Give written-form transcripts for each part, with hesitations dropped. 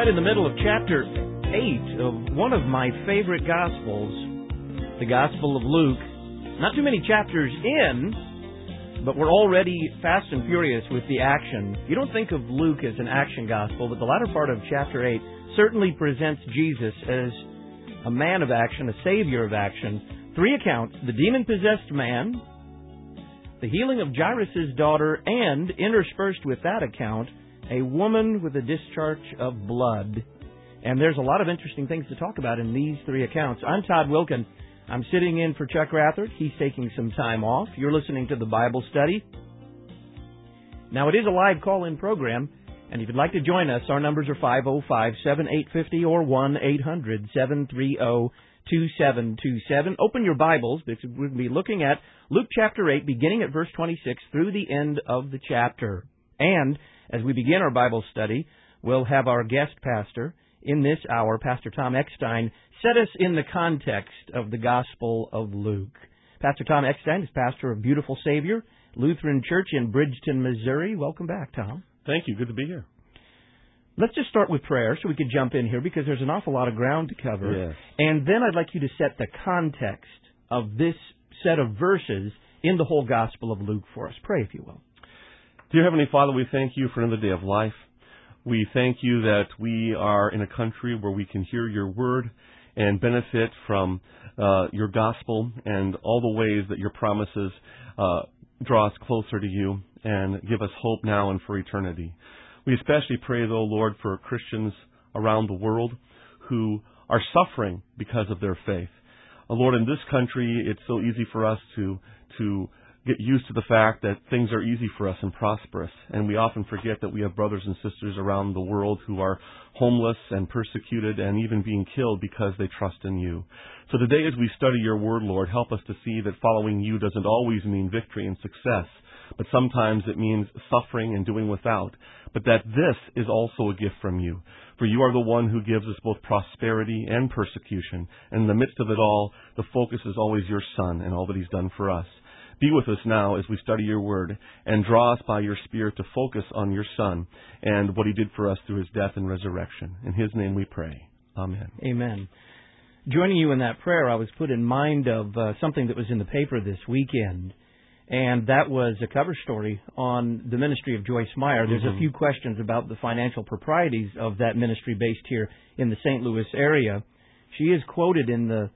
right in the middle of chapter 8 of one of my favorite Gospels, the Gospel of Luke. Not too many chapters in, but we're already fast and furious with the action. You don't think of Luke as an action Gospel, but the latter part of chapter 8 certainly presents Jesus as a man of action, a savior of action. 3 accounts: the demon-possessed man, the healing of Jairus' daughter, and, interspersed with that account, a woman with a discharge of blood. And there's a lot of interesting things to talk about in these 3 accounts. I'm Todd Wilkin. I'm sitting in for Chuck Rathert. He's taking some time off. You're listening to the Bible Study. Now, it is a live call-in program, and if you'd like to join us, our numbers are 505-7850 or 1-800-730-2727. Open your Bibles, because we'll be looking at Luke chapter 8, beginning at verse 26 through the end of the chapter. And as we begin our Bible study, we'll have our guest pastor in this hour, Pastor Tom Eckstein, set us in the context of the Gospel of Luke. Pastor Tom Eckstein is pastor of Beautiful Savior Lutheran Church in Bridgeton, Missouri. Welcome back, Tom. Thank you. Good to be here. Let's just start with prayer so we can jump in here, because there's an awful lot of ground to cover. Yes. And then I'd like you to set the context of this set of verses in the whole Gospel of Luke for us. Pray, if you will. Dear Heavenly Father, we thank you for another day of life. We thank you that we are in a country where we can hear your word and benefit from your gospel and all the ways that your promises draw us closer to you and give us hope now and for eternity. We especially pray, though, Lord, for Christians around the world who are suffering because of their faith. Lord, in this country, it's so easy for us to get used to the fact that things are easy for us and prosperous. And we often forget that we have brothers and sisters around the world who are homeless and persecuted and even being killed because they trust in you. So today, as we study your word, Lord, help us to see that following you doesn't always mean victory and success, but sometimes it means suffering and doing without. But that this is also a gift from you. For you are the one who gives us both prosperity and persecution. And in the midst of it all, the focus is always your Son and all that he's done for us. Be with us now as we study your word, and draw us by your Spirit to focus on your Son and what he did for us through his death and resurrection. In his name we pray. Amen. Amen. Joining you in that prayer, I was put in mind of something that was in the paper this weekend, and that was a cover story on the ministry of Joyce Meyer. There's a few questions about the financial proprieties of that ministry based here in the St. Louis area. She is quoted in the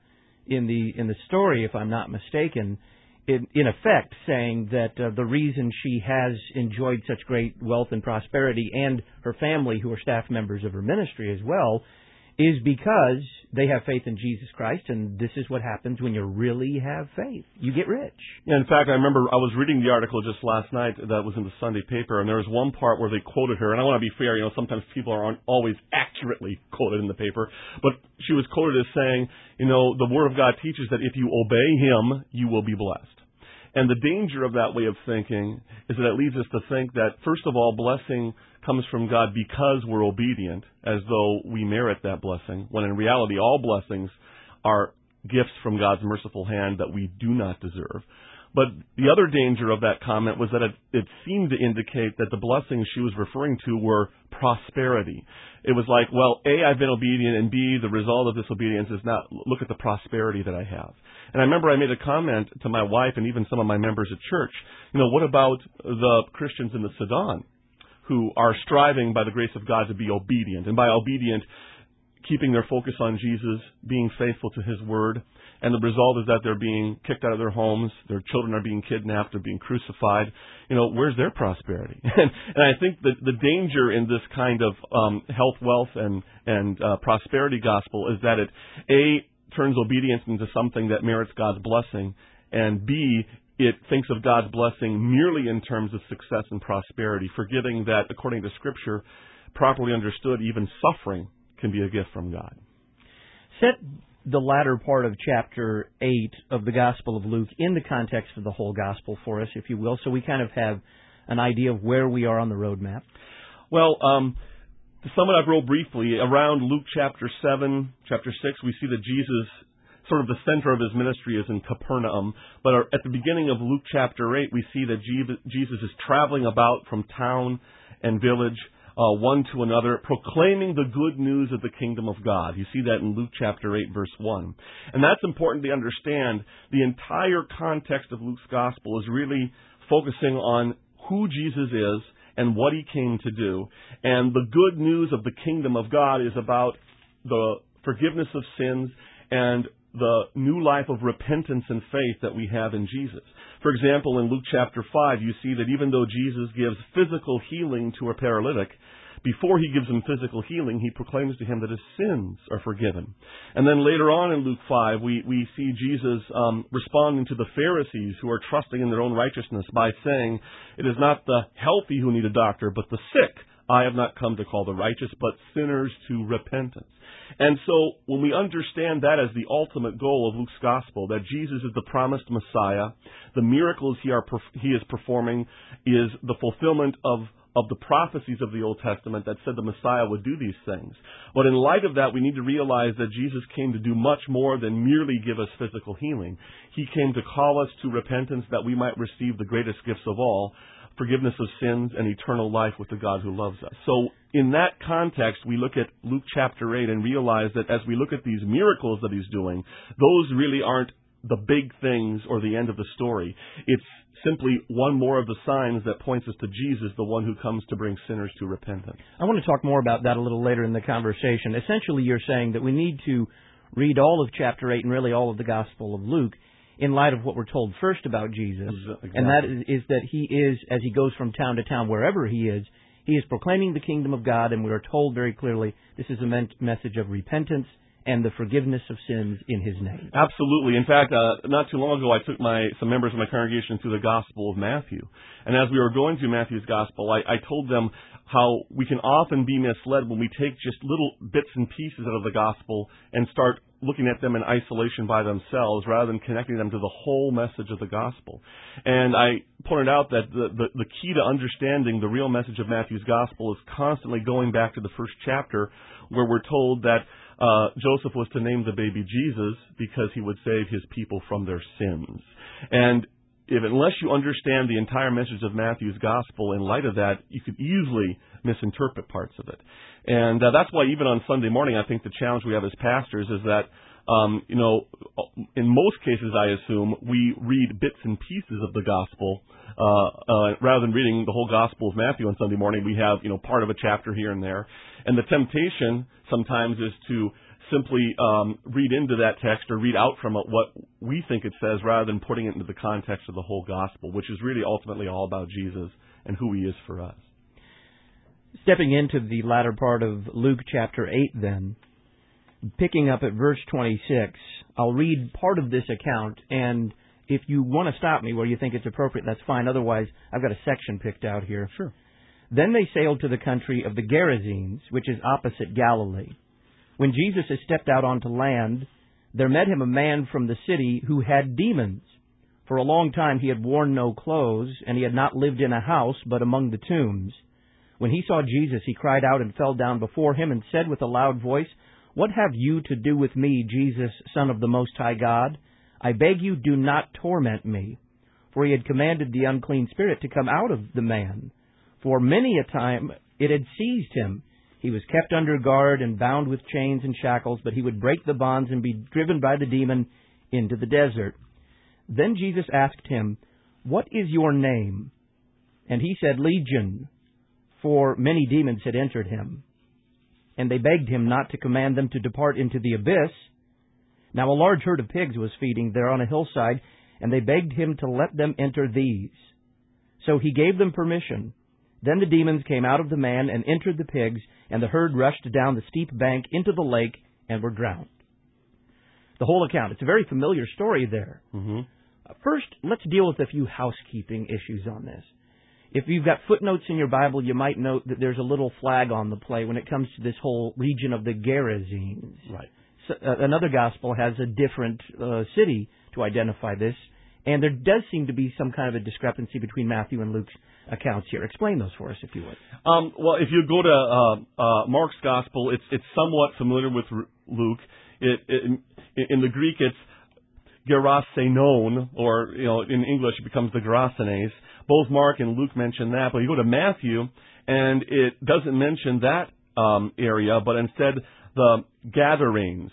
story, if I'm not mistaken, in effect saying that the reason she has enjoyed such great wealth and prosperity, and her family, who are staff members of her ministry as well, is because they have faith in Jesus Christ, and this is what happens when you really have faith. You get rich. Yeah, in fact, I remember I was reading the article just last night that was in the Sunday paper, and there was one part where they quoted her, and I want to be fair, sometimes people aren't always accurately quoted in the paper, but she was quoted as saying, the Word of God teaches that if you obey him, you will be blessed. And the danger of that way of thinking is that it leads us to think that, first of all, blessing comes from God because we're obedient, as though we merit that blessing, when in reality all blessings are gifts from God's merciful hand that we do not deserve. But the other danger of that comment was that it seemed to indicate that the blessings she was referring to were prosperity. It was like, well, A, I've been obedient, and B, the result of this obedience is not, look at the prosperity that I have. And I remember I made a comment to my wife and even some of my members at church, what about the Christians in the Sudan who are striving by the grace of God to be obedient, and by obedient, keeping their focus on Jesus, being faithful to his word, and the result is that they're being kicked out of their homes, their children are being kidnapped, they're being crucified. Where's their prosperity? And I think that the danger in this kind of health, wealth, and prosperity gospel is that it, A, turns obedience into something that merits God's blessing, and B, it thinks of God's blessing merely in terms of success and prosperity, forgetting that, according to Scripture, properly understood, even suffering can be a gift from God. Set the latter part of chapter 8 of the Gospel of Luke in the context of the whole Gospel for us, if you will, so we kind of have an idea of where we are on the roadmap. Well, to sum it up real briefly, around Luke chapter 7, chapter 6, we see that Jesus, sort of the center of his ministry is in Capernaum. But at the beginning of Luke chapter 8, we see that Jesus is traveling about from town and village, one to another, proclaiming the good news of the kingdom of God. You see that in Luke chapter 8, verse 1. And that's important to understand. The entire context of Luke's gospel is really focusing on who Jesus is and what he came to do. And the good news of the kingdom of God is about the forgiveness of sins and the new life of repentance and faith that we have in Jesus. For example, in Luke chapter 5, you see that even though Jesus gives physical healing to a paralytic, before he gives him physical healing, he proclaims to him that his sins are forgiven. And then later on in Luke 5, we see Jesus responding to the Pharisees who are trusting in their own righteousness by saying, "It is not the healthy who need a doctor, but the sick. I have not come to call the righteous, but sinners to repentance." And so when we understand that as the ultimate goal of Luke's gospel, that Jesus is the promised Messiah, the miracles he is performing is the fulfillment of the prophecies of the Old Testament that said the Messiah would do these things. But in light of that, we need to realize that Jesus came to do much more than merely give us physical healing. He came to call us to repentance that we might receive the greatest gifts of all, forgiveness of sins and eternal life with the God who loves us. So in that context, we look at Luke chapter 8 and realize that as we look at these miracles that he's doing, those really aren't the big things or the end of the story. It's simply one more of the signs that points us to Jesus, the one who comes to bring sinners to repentance. I want to talk more about that a little later in the conversation. Essentially, you're saying that we need to read all of chapter 8 and really all of the Gospel of Luke in light of what we're told first about Jesus. Exactly. And that is that he is, as he goes from town to town, wherever he is proclaiming the kingdom of God, and we are told very clearly this is a message of repentance and the forgiveness of sins in his name. Absolutely. In fact, not too long ago, I took some members of my congregation through the Gospel of Matthew. And as we were going through Matthew's Gospel, I told them how we can often be misled when we take just little bits and pieces out of the Gospel and start looking at them in isolation by themselves rather than connecting them to the whole message of the Gospel. And I pointed out that the key to understanding the real message of Matthew's Gospel is constantly going back to the first chapter where we're told that Joseph was to name the baby Jesus because he would save his people from their sins. And unless you understand the entire message of Matthew's Gospel in light of that, you could easily misinterpret parts of it. And that's why even on Sunday morning, I think the challenge we have as pastors is that, in most cases, I assume, we read bits and pieces of the Gospel. Rather than reading the whole Gospel of Matthew on Sunday morning, we have, part of a chapter here and there. And the temptation sometimes is to simply read into that text or read out from it what we think it says rather than putting it into the context of the whole Gospel, which is really ultimately all about Jesus and who he is for us. Stepping into the latter part of Luke chapter 8 then, picking up at verse 26, I'll read part of this account, and if you want to stop me where you think it's appropriate, that's fine. Otherwise, I've got a section picked out here. Sure. Then they sailed to the country of the Gerasenes, which is opposite Galilee. When Jesus had stepped out onto land, there met him a man from the city who had demons. For a long time he had worn no clothes, and he had not lived in a house, but among the tombs. When he saw Jesus, he cried out and fell down before him and said with a loud voice, "What have you to do with me, Jesus, Son of the Most High God? I beg you, do not torment me." For he had commanded the unclean spirit to come out of the man. For many a time it had seized him. He was kept under guard and bound with chains and shackles, but he would break the bonds and be driven by the demon into the desert. Then Jesus asked him, "What is your name?" And he said, "Legion," for many demons had entered him. And they begged him not to command them to depart into the abyss. Now a large herd of pigs was feeding there on a hillside, and they begged him to let them enter these. So he gave them permission. Then the demons came out of the man and entered the pigs, and the herd rushed down the steep bank into the lake and were drowned. The whole account. It's a very familiar story there. Mm-hmm. First, let's deal with a few housekeeping issues on this. If you've got footnotes in your Bible, you might note that there's a little flag on the play when it comes to this whole region of the Gerasenes. Right. So, another gospel has a different city to identify this, and there does seem to be some kind of a discrepancy between Matthew and Luke's accounts here. Explain those for us, if you would. Well, if you go to Mark's gospel, it's somewhat familiar with Luke. In the Greek, it's Gerasenon, or in English it becomes the Gerasenes. Both Mark and Luke mention that, but you go to Matthew, and it doesn't mention that area, but instead the Gadarenes,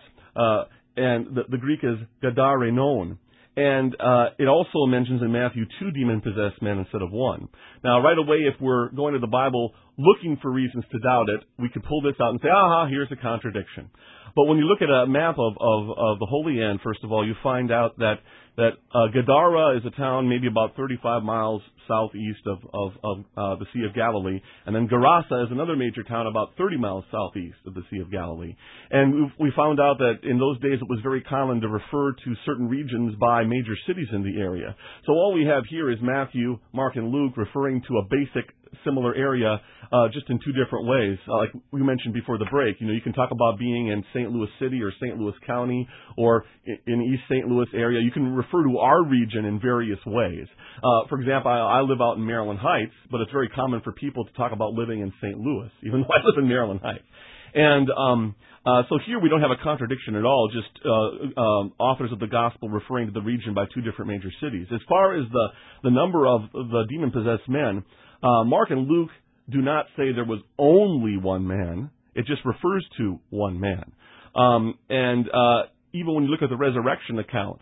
and the Greek is Gadarenon. And it also mentions in Matthew 2 demon-possessed men instead of 1. Now, right away, if we're going to the Bible looking for reasons to doubt it, we could pull this out and say, here's a contradiction. But when you look at a map of the Holy Land, first of all, you find out that Gadara is a town maybe about 35 miles southeast of the Sea of Galilee, and then Gerasa is another major town about 30 miles southeast of the Sea of Galilee. And we found out that in those days it was very common to refer to certain regions by major cities in the area. So all we have here is Matthew, Mark, and Luke referring to a basic similar area, just in two different ways. Like we mentioned before the break, you can talk about being in St. Louis City or St. Louis County or in East St. Louis area. You can refer to our region in various ways. For example, I live out in Maryland Heights, but it's very common for people to talk about living in St. Louis, even though I live in Maryland Heights. And so here we don't have a contradiction at all, just authors of the gospel referring to the region by two different major cities. As far as the number of the demon-possessed men, Mark and Luke do not say there was only one man. It just refers to one man. And even when you look at the resurrection accounts,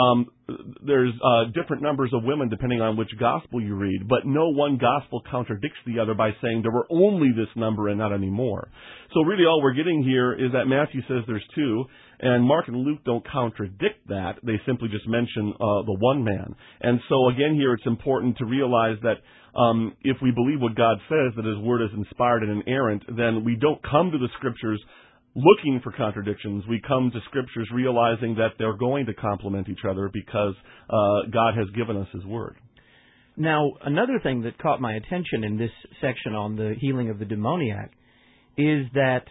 there's different numbers of women depending on which gospel you read, but no one gospel contradicts the other by saying there were only this number and not any more. So really all we're getting here is that Matthew says there's two, and Mark and Luke don't contradict that. They simply just mention the one man. And so again here it's important to realize that if we believe what God says, that His Word is inspired and inerrant, then we don't come to the Scriptures looking for contradictions. We come to Scriptures realizing that they're going to complement each other because God has given us His Word. Now, another thing that caught my attention in this section on the healing of the demoniac is that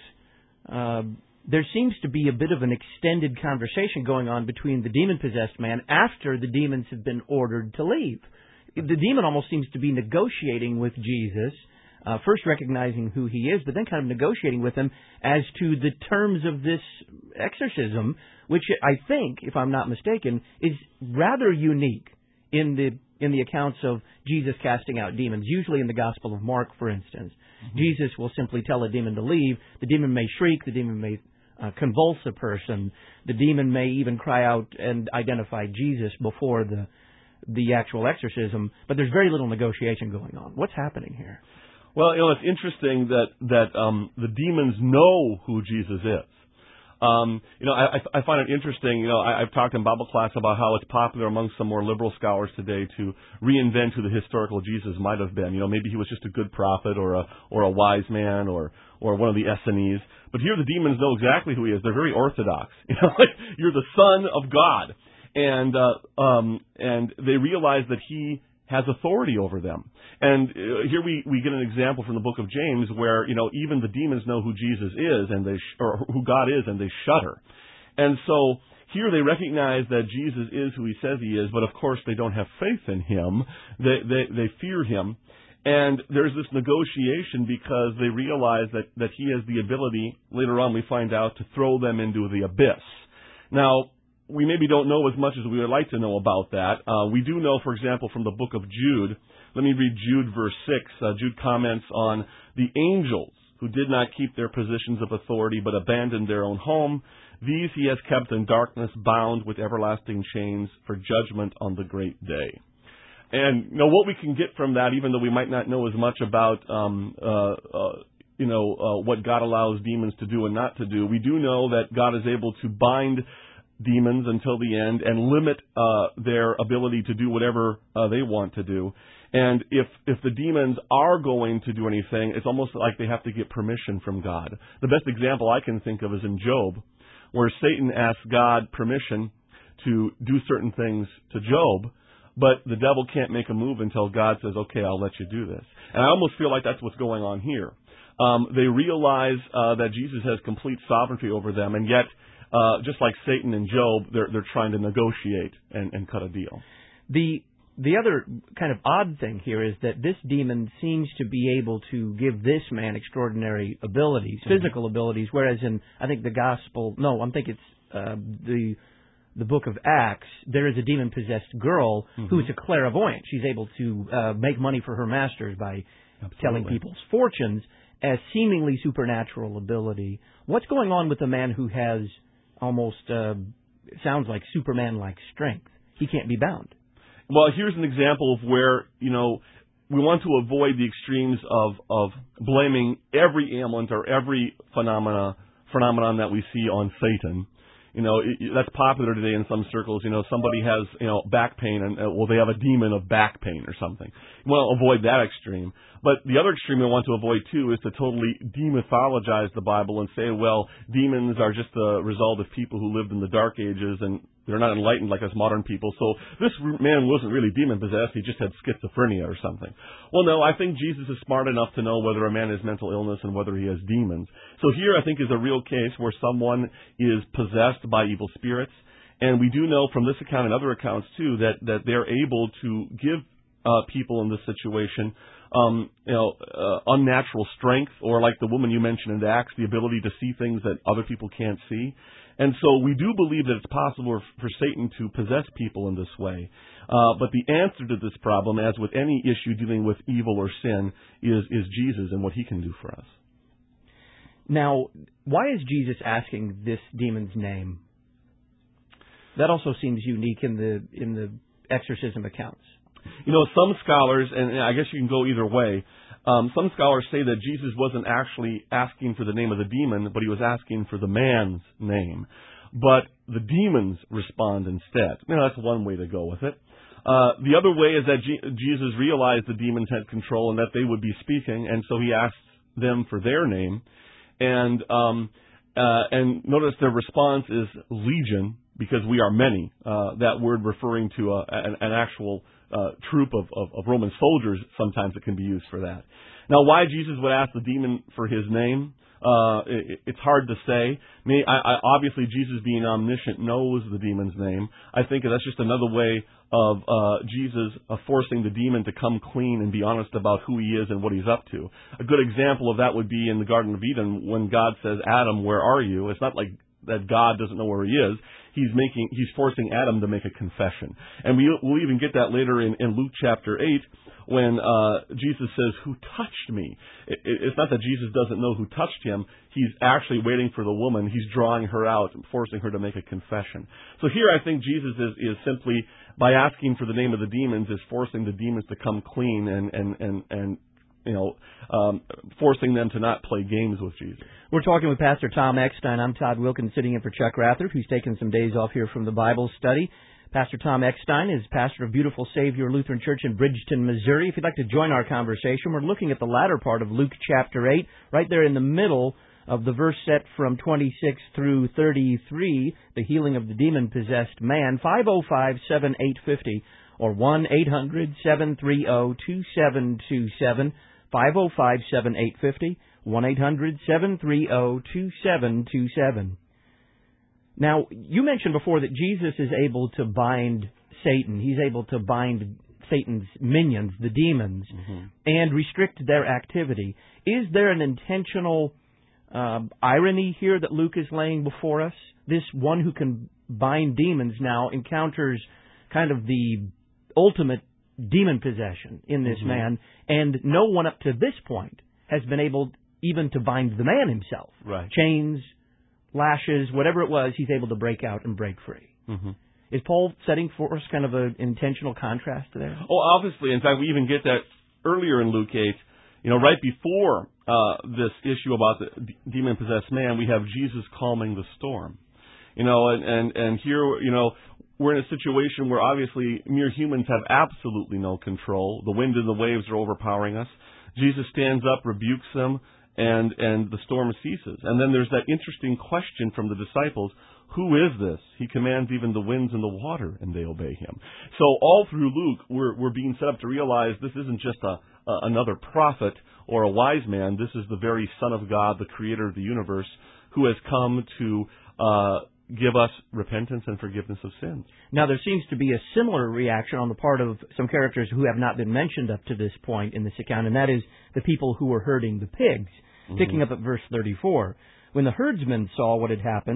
there seems to be a bit of an extended conversation going on between the demon-possessed man after the demons have been ordered to leave. The demon almost seems to be negotiating with Jesus, first recognizing who He is, but then kind of negotiating with Him as to the terms of this exorcism, which I think, if I'm not mistaken, is rather unique in the accounts of Jesus casting out demons. Usually in the Gospel of Mark, for instance, Jesus will simply tell a demon to leave. The demon may shriek, the demon may convulse a person, the demon may even cry out and identify Jesus before the actual exorcism, but there's very little negotiation going on. What's happening here? Well, it's interesting that the demons know who Jesus is. I find it interesting. I've talked in Bible class about how it's popular among some more liberal scholars today to reinvent who the historical Jesus might have been. Maybe he was just a good prophet or a wise man or one of the Essenes. But here the demons know exactly who he is. They're very orthodox. You're the Son of God. And they realize that He has authority over them. And here we get an example from the book of James where, even the demons know who Jesus is or who God is, and they shudder. And so here they recognize that Jesus is who He says He is, but of course they don't have faith in Him. They fear Him. And there's this negotiation because they realize that He has the ability, later on we find out, to throw them into the abyss. Now, we maybe don't know as much as we would like to know about that. We do know, for example, from the book of Jude. Let me read Jude verse 6. Jude comments on the angels who did not keep their positions of authority but abandoned their own home. These He has kept in darkness, bound with everlasting chains for judgment on the great day. And what we can get from that, even though we might not know as much about what God allows demons to do and not to do, we do know that God is able to bind demons until the end and limit their ability to do whatever they want to do. And if the demons are going to do anything, it's almost like they have to get permission from God. The best example I can think of is in Job, where Satan asks God permission to do certain things to Job, but the devil can't make a move until God says, okay, I'll let you do this. And I almost feel like that's what's going on here. They realize that Jesus has complete sovereignty over them, and yet just like Satan and Job, they're trying to negotiate and cut a deal. The other kind of odd thing here is that this demon seems to be able to give this man extraordinary abilities, physical abilities, whereas in, I think, the gospel, no, I think it's the the book of Acts, there is a demon-possessed girl who is a clairvoyant. She's able to make money for her masters by telling people's fortunes as seemingly supernatural ability. What's going on with a man who has almost, sounds like Superman-like strength? He can't be bound. Well, here's an example of where, we want to avoid the extremes of blaming every ailment or every phenomenon that we see on Satan. That's popular today in some circles. Somebody has, back pain and, they have a demon of back pain or something. We want to avoid that extreme. But the other extreme we want to avoid, too, is to totally demythologize the Bible and say, well, demons are just the result of people who lived in the Dark Ages and they're not enlightened like us modern people. So this man wasn't really demon-possessed. He just had schizophrenia or something. Well, no, I think Jesus is smart enough to know whether a man has mental illness and whether he has demons. So here I think is a real case where someone is possessed by evil spirits. And we do know from this account and other accounts, too, that they're able to give people in this situation unnatural strength, or like the woman you mentioned in Acts, the ability to see things that other people can't see. And so we do believe that it's possible for Satan to possess people in this way. But the answer to this problem, as with any issue dealing with evil or sin, is Jesus and what he can do for us. Now, why is Jesus asking this demon's name? That also seems unique in the exorcism accounts. Some scholars, and I guess you can go either way, some scholars say that Jesus wasn't actually asking for the name of the demon, but he was asking for the man's name. But the demons respond instead. That's one way to go with it. The other way is that Jesus realized the demons had control and that they would be speaking, and so he asked them for their name. And notice their response is legion, because we are many. That word referring to an actual troop of Roman soldiers, sometimes it can be used for that. Now, why Jesus would ask the demon for his name, it's hard to say. Obviously, Jesus being omniscient knows the demon's name. I think that's just another way of Jesus forcing the demon to come clean and be honest about who he is and what he's up to. A good example of that would be in the Garden of Eden when God says, Adam, where are you? It's not like that God doesn't know where he is. He's forcing Adam to make a confession. And we'll even get that later in Luke chapter 8 when Jesus says, who touched me? It's not that Jesus doesn't know who touched him. He's actually waiting for the woman. He's drawing her out and forcing her to make a confession. So here I think Jesus is simply, by asking for the name of the demons, is forcing the demons to come clean and forcing them to not play games with Jesus. We're talking with Pastor Tom Eckstein. I'm Todd Wilkins, sitting in for Chuck Rather, who's taken some days off here from the Bible study. Pastor Tom Eckstein is pastor of Beautiful Savior Lutheran Church in Bridgeton, Missouri. If you'd like to join our conversation, we're looking at the latter part of Luke chapter 8, right there in the middle of the verse set from 26 through 33, the healing of the demon-possessed man. 505-7850 or 1-800-730-2727. 505-7850, 1-800-730-2727. Now, you mentioned before that Jesus is able to bind Satan. He's able to bind Satan's minions, the demons, and restrict their activity. Is there an intentional irony here that Luke is laying before us? This one who can bind demons now encounters kind of the ultimate demon possession in this man, and no one up to this point has been able even to bind the man himself. Right. Chains, lashes, whatever it was, he's able to break out and break free. Is Paul setting for us kind of an intentional contrast to that? Oh, obviously. In fact, we even get that earlier in Luke 8. Right before this issue about the demon-possessed man, we have Jesus calming the storm. And here, we're in a situation where obviously mere humans have absolutely no control. The wind and the waves are overpowering us. Jesus stands up, rebukes them, and the storm ceases. And then there's that interesting question from the disciples, who is this? He commands even the winds and the water, and they obey him. So all through Luke, we're being set up to realize this isn't just another prophet or a wise man. This is the very Son of God, the creator of the universe, who has come to give us repentance and forgiveness of sins. Now, there seems to be a similar reaction on the part of some characters who have not been mentioned up to this point in this account, and that is the people who were herding the pigs. Picking up at verse 34, when the herdsmen saw what had happened,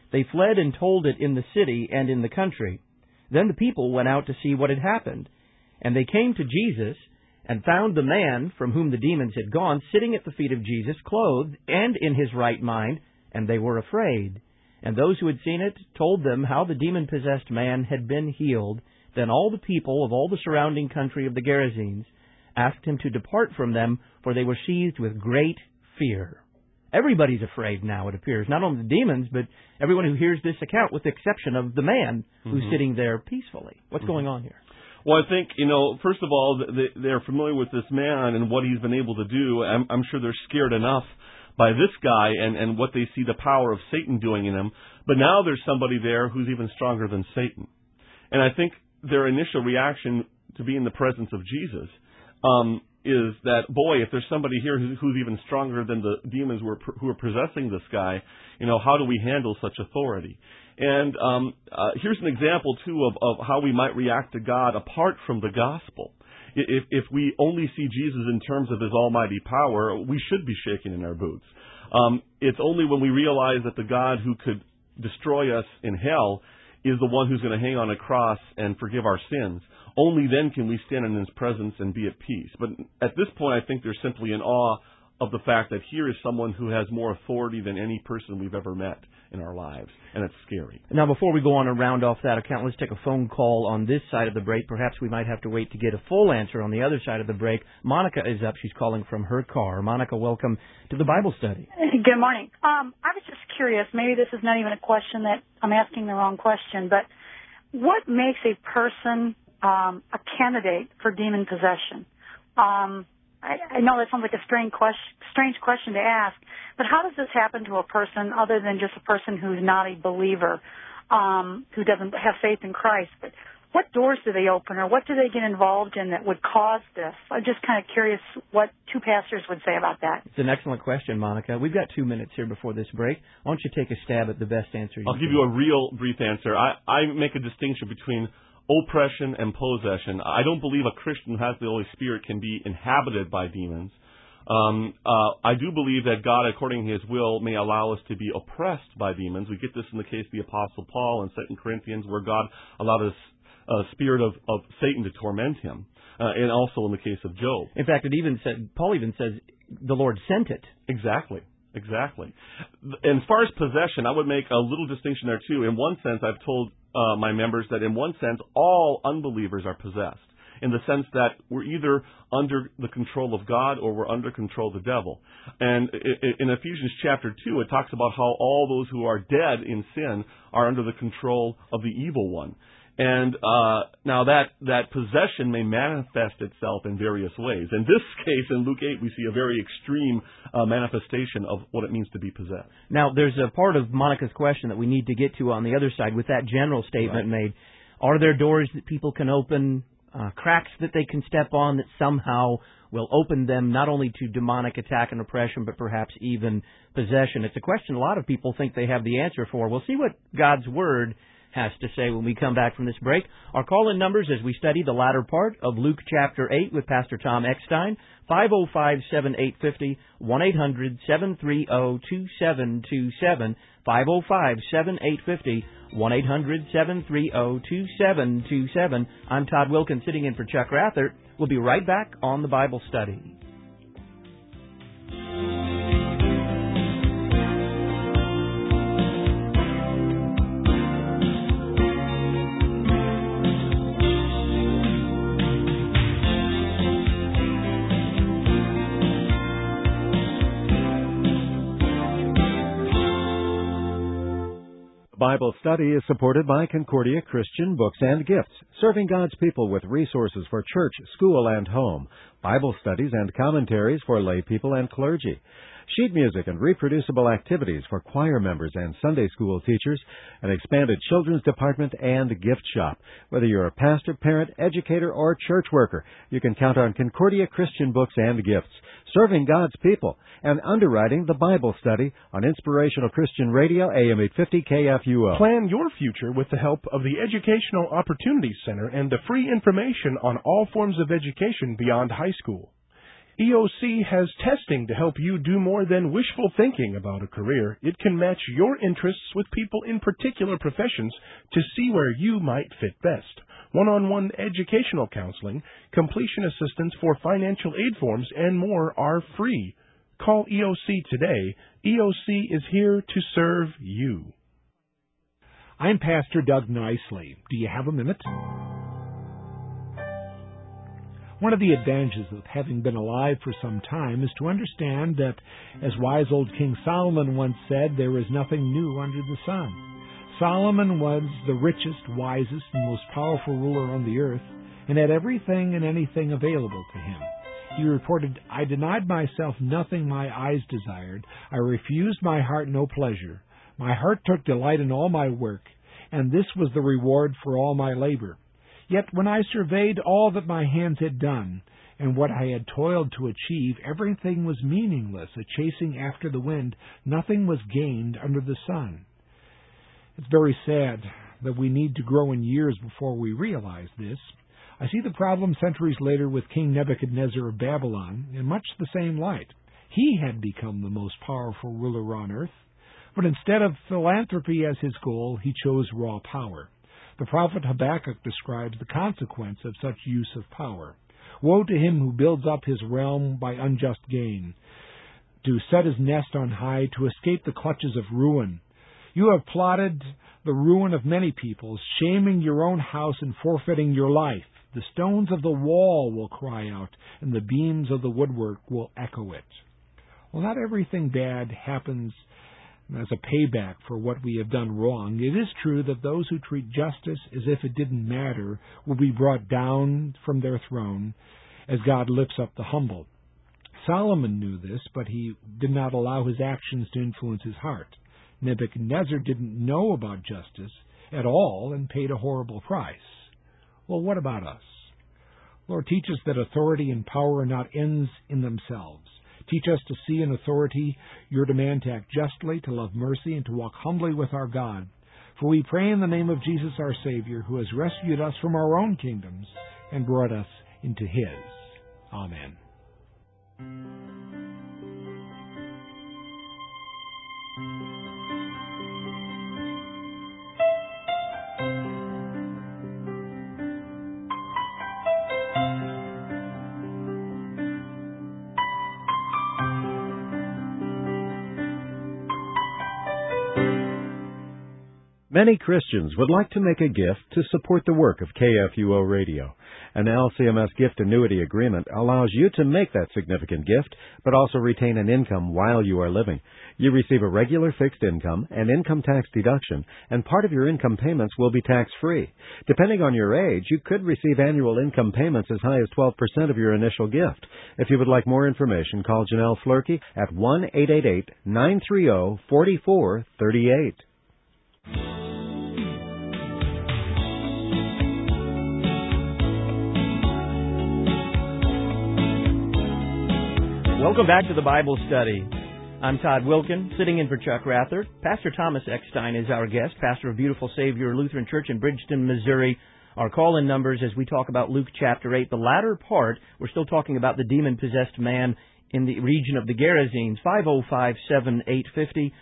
They fled and told it in the city and in the country. Then the people went out to see what had happened. And they came to Jesus and found the man from whom the demons had gone sitting at the feet of Jesus, clothed and in his right mind, and they were afraid. And those who had seen it told them how the demon-possessed man had been healed. Then all the people of all the surrounding country of the Gerasenes asked him to depart from them, for they were seized with great fear. Everybody's afraid now, it appears. Not only the demons, but everyone who hears this account, with the exception of the man who's sitting there peacefully. What's going on here? Well, I think, first of all, they're familiar with this man and what he's been able to do. I'm sure they're scared enough by this guy and what they see the power of Satan doing in him. But now there's somebody there who's even stronger than Satan. And I think their initial reaction to be in the presence of Jesus is that, boy, if there's somebody here who's even stronger than the demons who are possessing this guy, how do we handle such authority? And here's an example, too, of how we might react to God apart from the gospel. If we only see Jesus in terms of his almighty power, we should be shaking in our boots. It's only when we realize that the God who could destroy us in hell is the one who's going to hang on a cross and forgive our sins. Only then can we stand in his presence and be at peace. But at this point, I think they're simply in awe of the fact that here is someone who has more authority than any person we've ever met in our lives, and it's scary. Now, before we go on and round off that account, let's take a phone call on this side of the break. Perhaps we might have to wait to get a full answer on the other side of the break. Monica is up. She's calling from her car. Monica, welcome to the Bible study. Good morning. I was just curious. Maybe this is not even a question that I'm asking the wrong question, but what makes a person a candidate for demon possession? I know that sounds like a strange question to ask, but how does this happen to a person other than just a person who's not a believer, who doesn't have faith in Christ? But what doors do they open, or what do they get involved in that would cause this? I'm just kind of curious what two pastors would say about that. It's an excellent question, Monica. We've got 2 minutes here before this break. Why don't you take a stab at the best answer you I'll give you a real brief answer. I make a distinction between oppression and possession. I don't believe a Christian who has the Holy Spirit can be inhabited by demons. I do believe that God, according to his will, may allow us to be oppressed by demons. We get this in the case of the Apostle Paul in 2 Corinthians, where God allowed a spirit of Satan to torment him, and also in the case of Job. In fact, Paul even says the Lord sent it. Exactly. And as far as possession, I would make a little distinction there, too. In one sense, I've told my members that in one sense, all unbelievers are possessed, in the sense that we're either under the control of God or we're under control of the devil. And in Ephesians chapter 2, it talks about how all those who are dead in sin are under the control of the evil one. And now that possession may manifest itself in various ways. In this case, in Luke 8, we see a very extreme manifestation of what it means to be possessed. Now, there's a part of Monica's question that we need to get to on the other side with that general statement made. Are there doors that people can open, cracks that they can step on that somehow will open them not only to demonic attack and oppression, but perhaps even possession? It's a question a lot of people think they have the answer for. We'll see what God's Word has to say when we come back from this break. Our call-in numbers as we study the latter part of Luke chapter 8 with Pastor Tom Eckstein, 505-7850, 1-800-730-2727, 505-7850, 1-800-730-2727. I'm Todd Wilkins sitting in for Chuck Rathert. We'll be right back on the Bible study. Bible study is supported by Concordia Christian Books and Gifts, serving God's people with resources for church, school, and home, Bible studies and commentaries for lay people and clergy, sheet music and reproducible activities for choir members and Sunday school teachers, an expanded children's department, and gift shop. Whether you're a pastor, parent, educator, or church worker, you can count on Concordia Christian Books and Gifts, serving God's people, and underwriting the Bible study on Inspirational Christian Radio, AM 850 KFUO. Plan your future with the help of the Educational Opportunities Center and the free information on all forms of education beyond high school. EOC has testing to help you do more than wishful thinking about a career. It can match your interests with people in particular professions to see where you might fit best. One-on-one educational counseling, completion assistance for financial aid forms, and more are free. Call EOC today. EOC is here to serve you. I'm Pastor Doug Nicely. Do you have a minute? One of the advantages of having been alive for some time is to understand that, as wise old King Solomon once said, there is nothing new under the sun. Solomon was the richest, wisest, and most powerful ruler on the earth, and had everything and anything available to him. He reported, "I denied myself nothing my eyes desired. I refused my heart no pleasure. My heart took delight in all my work, and this was the reward for all my labor. Yet when I surveyed all that my hands had done, and what I had toiled to achieve, everything was meaningless, a chasing after the wind. Nothing was gained under the sun." It's very sad that we need to grow in years before we realize this. I see the problem centuries later with King Nebuchadnezzar of Babylon in much the same light. He had become the most powerful ruler on earth, but instead of philanthropy as his goal, he chose raw power. The prophet Habakkuk describes the consequence of such use of power. Woe to him who builds up his realm by unjust gain, to set his nest on high, to escape the clutches of ruin. You have plotted the ruin of many peoples, shaming your own house and forfeiting your life. The stones of the wall will cry out, and the beams of the woodwork will echo it. Well, not everything bad happens as a payback for what we have done wrong. It is true that those who treat justice as if it didn't matter will be brought down from their throne as God lifts up the humble. Solomon knew this, but he did not allow his actions to influence his heart. Nebuchadnezzar didn't know about justice at all and paid a horrible price. Well, what about us? Lord, teach us that authority and power are not ends in themselves. Teach us to see in authority your demand to act justly, to love mercy, and to walk humbly with our God. For we pray in the name of Jesus our Savior, who has rescued us from our own kingdoms and brought us into His. Amen. Many Christians would like to make a gift to support the work of KFUO Radio. An LCMS gift annuity agreement allows you to make that significant gift, but also retain an income while you are living. You receive a regular fixed income and income tax deduction, and part of your income payments will be tax-free. Depending on your age, you could receive annual income payments as high as 12% of your initial gift. If you would like more information, call Janelle Flurkey at 1-888-930-4438. Welcome back to the Bible Study. I'm Todd Wilkin, sitting in for Chuck Rather. Pastor Thomas Eckstein is our guest, pastor of Beautiful Savior Lutheran Church in Bridgeton, Missouri. Our call-in numbers as we talk about Luke chapter 8. The latter part, we're still talking about the demon-possessed man in the region of the Gerasenes. 505-7850,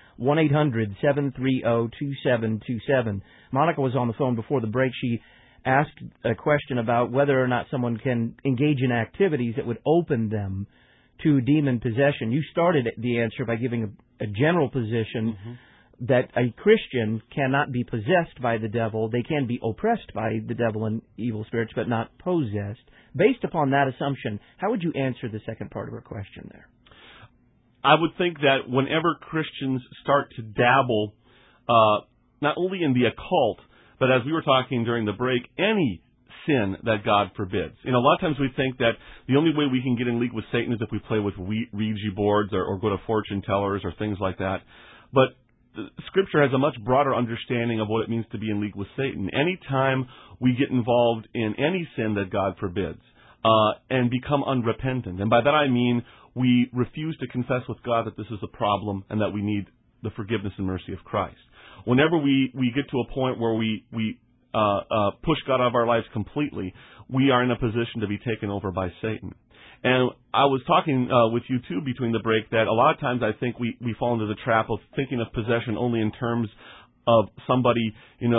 1-800-730-2727. Monica was on the phone before the break. She asked a question about whether or not someone can engage in activities that would open them to demon possession. You started the answer by giving a general position that a Christian cannot be possessed by the devil. They can be oppressed by the devil and evil spirits, but not possessed. Based upon that assumption, how would you answer the second part of her question there? I would think that whenever Christians start to dabble, not only in the occult, but as we were talking during the break, any sin that God forbids. You know, a lot of times we think that the only way we can get in league with Satan is if we play with Ouija boards or go to fortune tellers or things like that. But Scripture has a much broader understanding of what it means to be in league with Satan. Anytime we get involved in any sin that God forbids and become unrepentant, and by that I mean we refuse to confess with God that this is a problem and that we need the forgiveness and mercy of Christ. Whenever we get to a point where we push God out of our lives completely, we are in a position to be taken over by Satan. And I was talking with you, too, between the break, that a lot of times I think we fall into the trap of thinking of possession only in terms of somebody,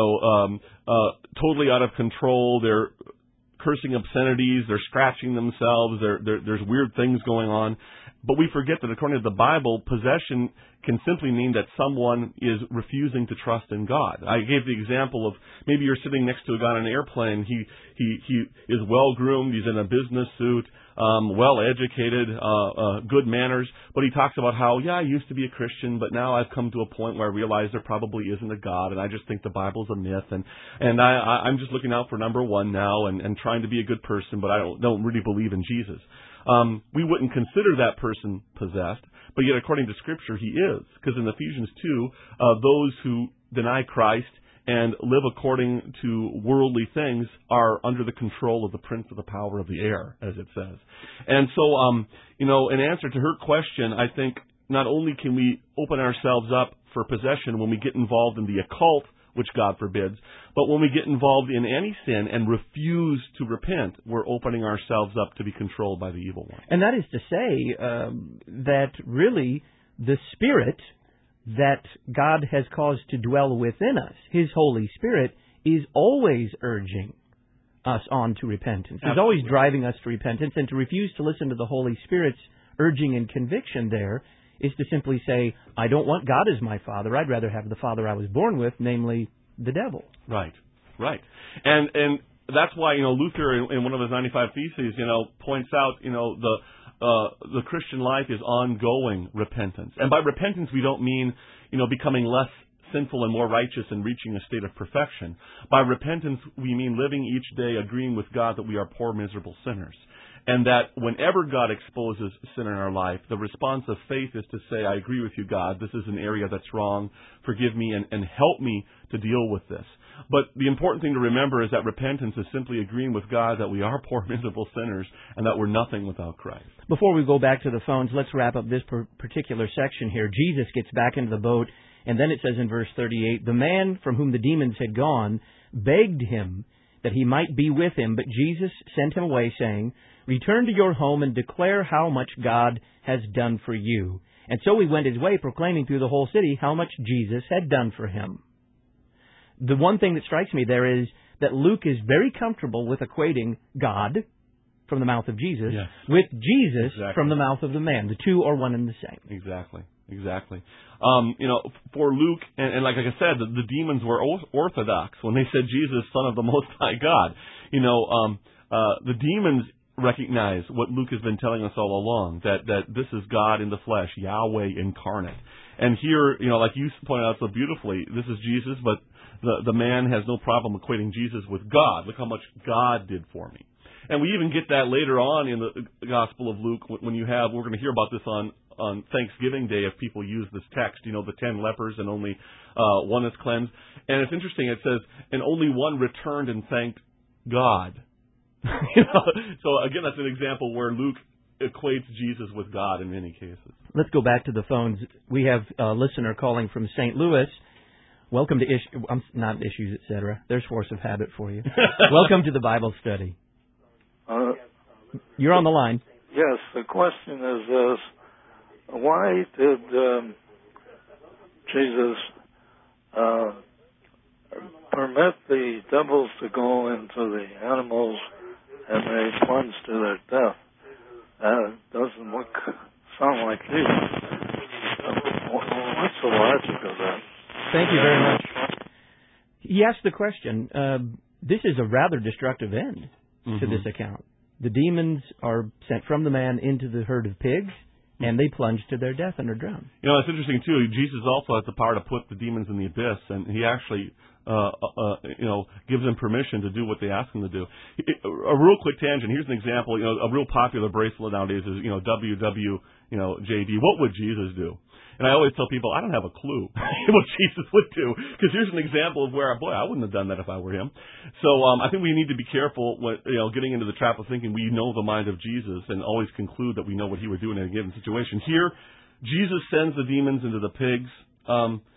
totally out of control. They're cursing obscenities. They're scratching themselves. There's weird things going on. But we forget that according to the Bible, possession can simply mean that someone is refusing to trust in God. I gave the example of maybe you're sitting next to a guy on an airplane. He is well groomed. He's in a business suit, well educated, good manners. But he talks about how, I used to be a Christian, but now I've come to a point where I realize there probably isn't a God, and I just think the Bible's a myth, and I'm just looking out for number one now and trying to be a good person, but I don't really believe in Jesus. We wouldn't consider that person possessed, but yet according to Scripture, he is. Because in Ephesians 2, those who deny Christ and live according to worldly things are under the control of the prince of the power of the air, as it says. And so, in answer to her question, I think not only can we open ourselves up for possession when we get involved in the occult, which God forbids, but when we get involved in any sin and refuse to repent, we're opening ourselves up to be controlled by the evil one. And that is to say that really the Spirit that God has caused to dwell within us, His Holy Spirit, is always urging us on to repentance. He's always driving us to repentance, and to refuse to listen to the Holy Spirit's urging and conviction there is to simply say, I don't want God as my father. I'd rather have the father I was born with, namely the devil. Right. And that's why, Luther in one of his 95 Theses, points out, the Christian life is ongoing repentance. And by repentance we don't mean, becoming less sinful and more righteous and reaching a state of perfection. By repentance we mean living each day agreeing with God that we are poor, miserable sinners. And that whenever God exposes sin in our life, the response of faith is to say, I agree with you, God. This is an area that's wrong. Forgive me and help me to deal with this. But the important thing to remember is that repentance is simply agreeing with God that we are poor, miserable sinners and that we're nothing without Christ. Before we go back to the phones, let's wrap up this particular section here. Jesus gets back into the boat, and then it says in verse 38, the man from whom the demons had gone begged him that he might be with him, but Jesus sent him away, saying, return to your home and declare how much God has done for you. And so he went his way, proclaiming through the whole city how much Jesus had done for him. The one thing that strikes me there is that Luke is very comfortable with equating God from the mouth of Jesus with Jesus from the mouth of the man. The two are one and the same. Exactly. For Luke, and like I said, the demons were orthodox when they said Jesus, Son of the Most High God. The demons recognize what Luke has been telling us all along, that this is God in the flesh, Yahweh incarnate. And here, like you pointed out so beautifully, this is Jesus, but the man has no problem equating Jesus with God. Look how much God did for me. And we even get that later on in the Gospel of Luke when we're going to hear about this on Thanksgiving Day if people use this text, the 10 lepers and only one is cleansed. And it's interesting, it says, and only one returned and thanked God. So again, that's an example where Luke equates Jesus with God in many cases. Let's go back to the phones. We have a listener calling from St. Louis. Welcome to not Issues, etc. There's Force of Habit for you. Welcome to the Bible study. You're on the line. Yes, the question is this. Why did Jesus permit the devils to go into the animals and they plunge to their death? Doesn't sound like Jesus. What's the logic of that? Thank you very much. He asked the question. This is a rather destructive end to this account. The demons are sent from the man into the herd of pigs, and they plunge to their death and are drowned. It's interesting, too. Jesus also has the power to put the demons in the abyss, and he actually gives them permission to do what they ask them to do. A real quick tangent. Here's an example. A real popular bracelet nowadays is, WWJD. What would Jesus do? And I always tell people, I don't have a clue what Jesus would do, because here's an example of where, I wouldn't have done that if I were him. So I think we need to be careful when, getting into the trap of thinking we know the mind of Jesus and always conclude that we know what he would do in a given situation. Here, Jesus sends the demons into the pigs.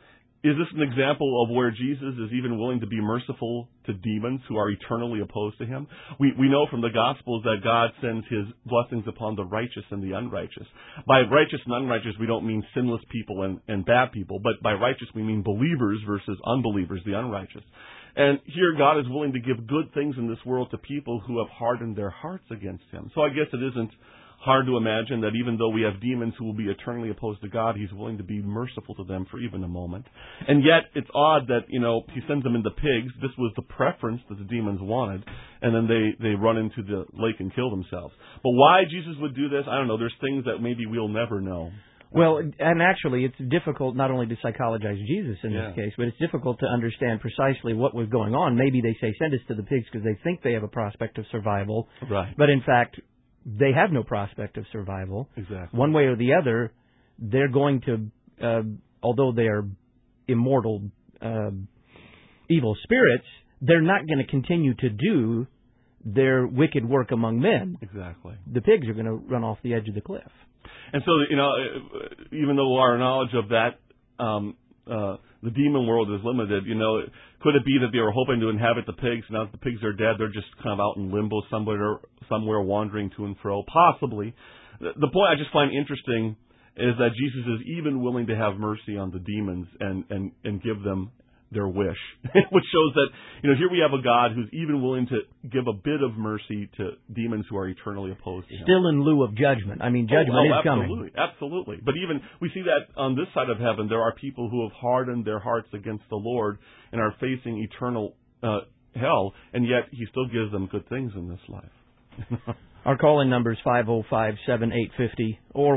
is this an example of where Jesus is even willing to be merciful to demons who are eternally opposed to him? We know from the Gospels that God sends his blessings upon the righteous and the unrighteous. By righteous and unrighteous, we don't mean sinless people and bad people, but by righteous we mean believers versus unbelievers, the unrighteous. And here God is willing to give good things in this world to people who have hardened their hearts against him. So I guess it isn't hard to imagine that even though we have demons who will be eternally opposed to God, he's willing to be merciful to them for even a moment. And yet, it's odd that, he sends them into pigs. This was the preference that the demons wanted. And then they run into the lake and kill themselves. But why Jesus would do this, I don't know. There's things that maybe we'll never know. Well, and actually, it's difficult not only to psychologize Jesus in this case, but it's difficult to understand precisely what was going on. Maybe they say, send us to the pigs because they think they have a prospect of survival. Right. But in fact, they have no prospect of survival. Exactly. One way or the other, they're going to, although they are immortal evil spirits, they're not going to continue to do their wicked work among men. Exactly. The pigs are going to run off the edge of the cliff. And so, even though our knowledge of that, the demon world is limited, could it be that they were hoping to inhabit the pigs? Now that the pigs are dead, they're just kind of out in limbo somewhere wandering to and fro. Possibly. The point I just find interesting is that Jesus is even willing to have mercy on the demons and give them their wish, which shows that, here we have a God who's even willing to give a bit of mercy to demons who are eternally opposed to him. Still in lieu of judgment. I mean, judgment is coming. Absolutely. But even, we see that on this side of heaven, there are people who have hardened their hearts against the Lord and are facing eternal hell, and yet he still gives them good things in this life. Our call-in number is 505-7850 or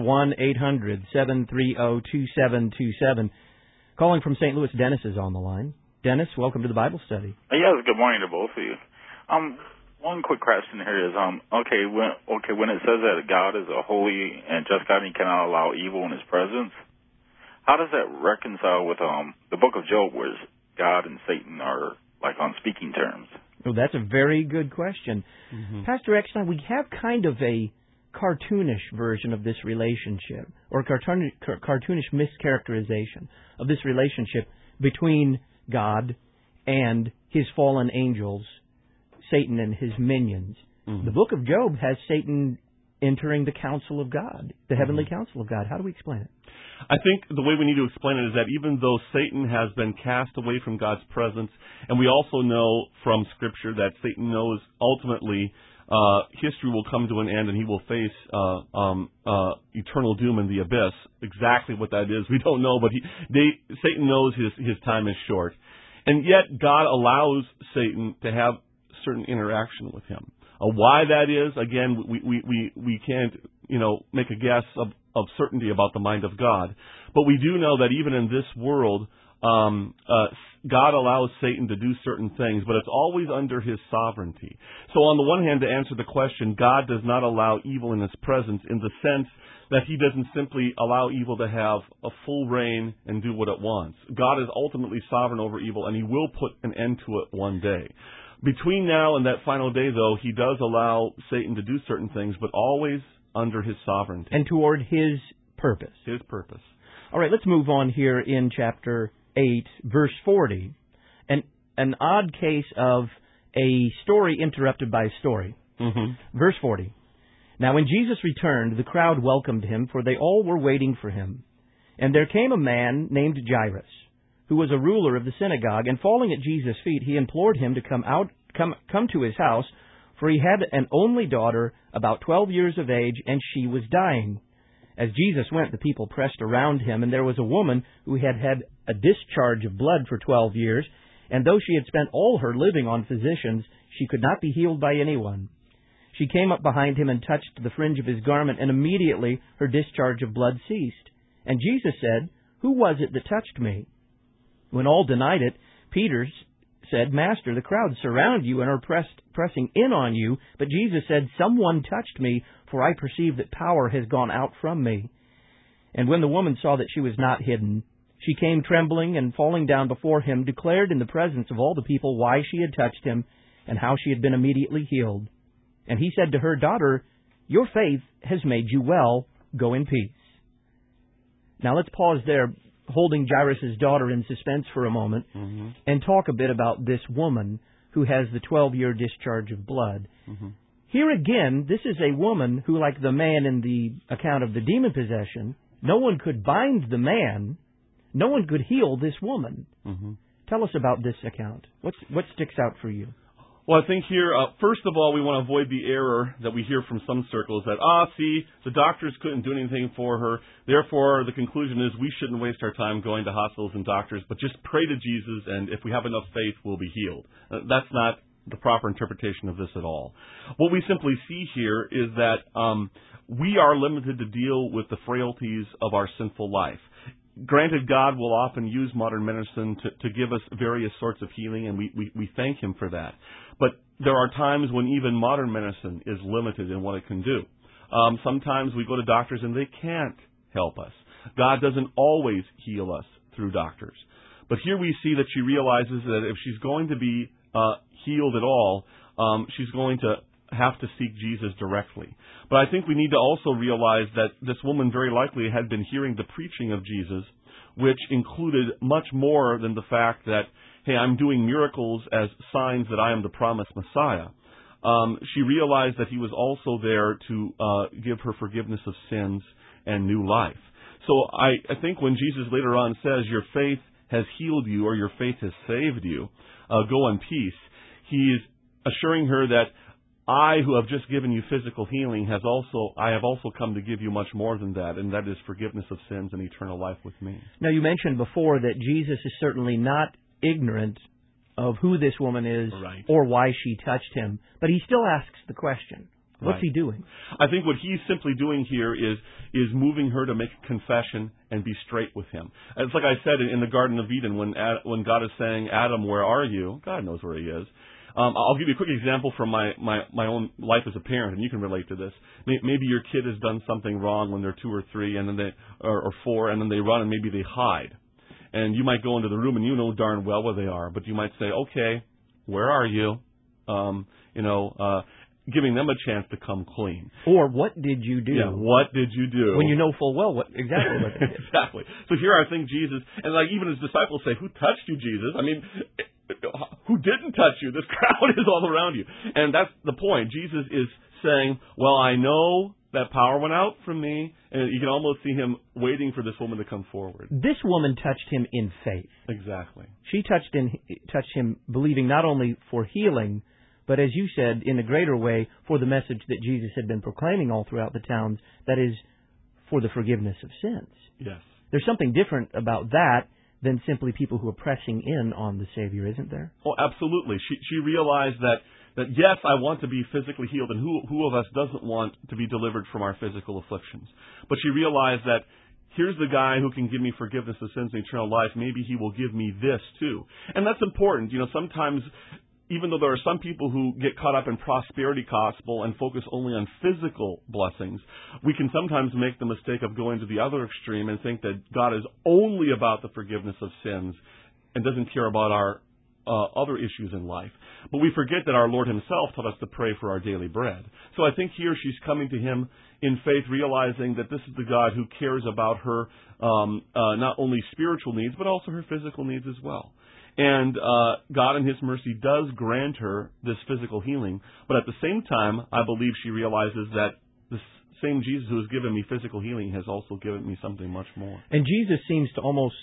1-800-730-2727. Calling from St. Louis, Dennis is on the line. Dennis, welcome to the Bible study. Yes, good morning to both of you. One quick question here is, when it says that God is a holy and just God and he cannot allow evil in his presence, how does that reconcile with the book of Job, where God and Satan are like on speaking terms? Oh, that's a very good question. Mm-hmm. Pastor Eckstein, we have kind of a cartoonish version of this relationship, or cartoonish mischaracterization of this relationship between God and his fallen angels, Satan and his minions. Mm-hmm. The book of Job has Satan entering the counsel of God, the heavenly counsel of God. How do we explain it? I think the way we need to explain it is that even though Satan has been cast away from God's presence, and we also know from Scripture that Satan knows ultimately history will come to an end and he will face eternal doom in the abyss. Exactly what that is, we don't know, but Satan knows his time is short. And yet God allows Satan to have certain interaction with him. Why that is, again, we can't make a guess of certainty about the mind of God. But we do know that even in this world, God allows Satan to do certain things, but it's always under his sovereignty. So on the one hand, to answer the question, God does not allow evil in his presence in the sense that he doesn't simply allow evil to have a full reign and do what it wants. God is ultimately sovereign over evil, and he will put an end to it one day. Between now and that final day, though, he does allow Satan to do certain things, but always under his sovereignty. And toward his purpose. His purpose. All right, let's move on here in chapter 8, verse 40. An odd case of a story interrupted by a story. Mm-hmm. Verse 40. Now when Jesus returned, the crowd welcomed him, for they all were waiting for him. And there came a man named Jairus, who was a ruler of the synagogue, and falling at Jesus' feet, he implored him to come to his house, for he had an only daughter, about 12 years of age, and she was dying. As Jesus went, the people pressed around him, and there was a woman who had had a discharge of blood for 12 years, and though she had spent all her living on physicians, she could not be healed by anyone. She came up behind him and touched the fringe of his garment, and immediately her discharge of blood ceased. And Jesus said, "Who was it that touched me?" When all denied it, Peter said, "Master, the crowd surround you and are pressing in on you." But Jesus said, "Someone touched me, for I perceive that power has gone out from me." And when the woman saw that she was not hidden, she came trembling and falling down before him, declared in the presence of all the people why she had touched him and how she had been immediately healed. And he said to her, "Daughter, your faith has made you well. Go in peace." Now let's pause there. holding Jairus' daughter in suspense for a moment and talk a bit about this woman who has the 12-year discharge of blood. Here again, this is a woman who, like the man in the account of the demon possession, no one could bind the man, no one could heal this woman. Tell us about this account. What sticks out for you? Well, I think here, first of all, we want to avoid the error that we hear from some circles that, see, the doctors couldn't do anything for her, therefore the conclusion is we shouldn't waste our time going to hospitals and doctors, but just pray to Jesus, and if we have enough faith, we'll be healed. That's not the proper interpretation of this at all. What we simply see here is that we are limited to deal with the frailties of our sinful life. Granted, God will often use modern medicine to give us various sorts of healing, and we thank Him for that. But there are times when even modern medicine is limited in what it can do. Sometimes we go to doctors and they can't help us. God doesn't always heal us through doctors. But here we see that she realizes that if she's going to be healed at all, she's going to have to seek Jesus directly. But I think we need to also realize that this woman very likely had been hearing the preaching of Jesus, which included much more than the fact that, hey, I'm doing miracles as signs that I am the promised Messiah. She realized that He was also there to give her forgiveness of sins and new life. So I think when Jesus later on says, your faith has healed you or your faith has saved you, go in peace, He is assuring her that I, who have just given you physical healing, I have also come to give you much more than that, and that is forgiveness of sins and eternal life with me. Now, you mentioned before that Jesus is certainly not ignorant of who this woman is or why she touched Him, but He still asks the question. What's He doing? I think what He's simply doing here is moving her to make a confession and be straight with Him. It's like I said in the Garden of Eden when God is saying, Adam, where are you? God knows where He is. I'll give you a quick example from my own life as a parent, and you can relate to this. Maybe your kid has done something wrong when they're 2 or 3, and then or 4, and then they run and maybe they hide. And you might go into the room and you know darn well where they are, but you might say, okay, where are you? Giving them a chance to come clean. Or what did you do? Yeah, what did you do? When you know full well exactly what they did. Exactly. So here I think Jesus, and like even His disciples say, who touched you, Jesus? I mean, who didn't touch you? This crowd is all around you. And that's the point. Jesus is saying, well, I know that power went out from me, and you can almost see Him waiting for this woman to come forward. This woman touched Him in faith. Exactly. She touched Him believing not only for healing, but as you said, in a greater way, for the message that Jesus had been proclaiming all throughout the towns, that is, for the forgiveness of sins. Yes. There's something different about that than simply people who are pressing in on the Savior, isn't there? Oh, absolutely. She realized that yes, I want to be physically healed, and who of us doesn't want to be delivered from our physical afflictions? But she realized that here's the guy who can give me forgiveness of sins and eternal life. Maybe He will give me this too. And that's important. Sometimes, even though there are some people who get caught up in prosperity gospel and focus only on physical blessings, we can sometimes make the mistake of going to the other extreme and think that God is only about the forgiveness of sins and doesn't care about our other issues in life. But we forget that our Lord Himself taught us to pray for our daily bread. So I think here she's coming to Him in faith, realizing that this is the God who cares about her not only spiritual needs, but also her physical needs as well. And God in His mercy does grant her this physical healing, but at the same time, I believe she realizes that the same Jesus who has given me physical healing has also given me something much more. And Jesus seems to almost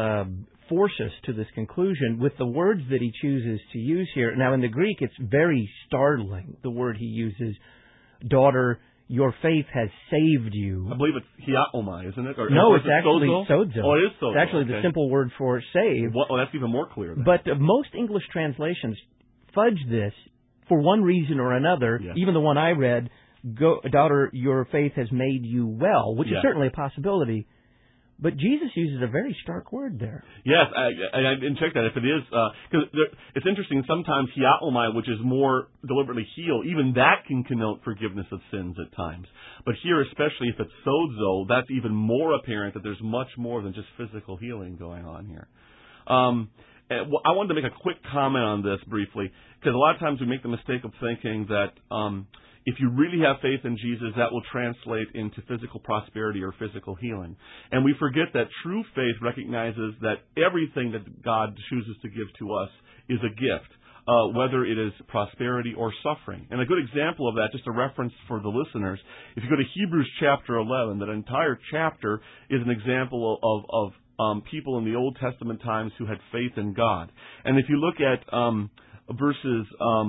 force us to this conclusion with the words that He chooses to use here. Now, in the Greek, it's very startling, the word He uses, daughter, your faith has saved you. I believe it's hiaomai, isn't it? No, it's actually sozo. Oh, it is sozo. It's actually the simple word for save. Well, that's even more clear then. But most English translations fudge this for one reason or another. Yes. Even the one I read, daughter, your faith has made you well, which is certainly a possibility. But Jesus uses a very stark word there. Yes, I didn't check that. If it is, because it's interesting, sometimes hiaomai, which is more deliberately heal, even that can connote forgiveness of sins at times. But here, especially if it's sozo, that's even more apparent that there's much more than just physical healing going on here. I wanted to make a quick comment on this briefly, because a lot of times we make the mistake of thinking that if you really have faith in Jesus, that will translate into physical prosperity or physical healing. And we forget that true faith recognizes that everything that God chooses to give to us is a gift, whether it is prosperity or suffering. And a good example of that, just a reference for the listeners, if you go to Hebrews chapter 11, that entire chapter is an example of people in the Old Testament times who had faith in God. And if you look at verses